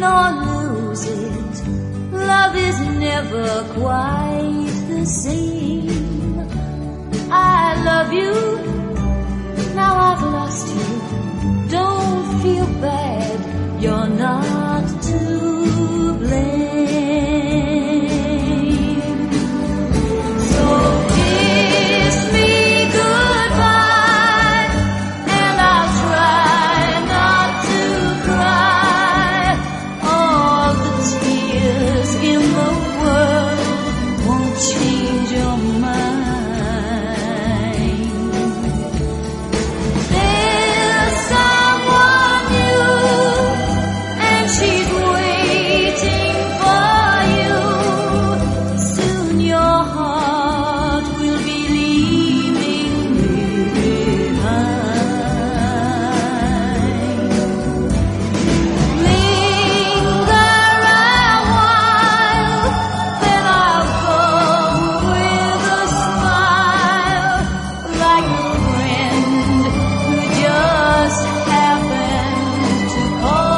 or lose it. Love is never quite the same. I love you, now I've lost you. Don't feel bad, you're not to blame. So kiss me goodbye, and I'll try not to cry. All the tears in the world won't change your mind. There's someone new, and she's waiting for you. Soon your heart will be leaving behind. Linger a while, then I'll go with a smile, like a friend who just happened to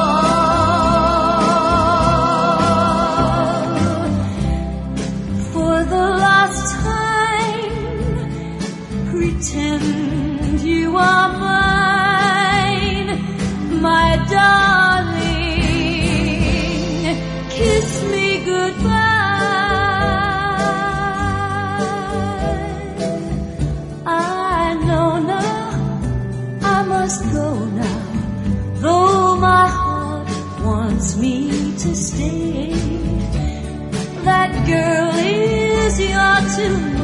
call. For the last time, pretend you are mine, my darling. Kiss me goodbye. I know now I must go now, though my heart wants me to stay. That girl is yours tonight.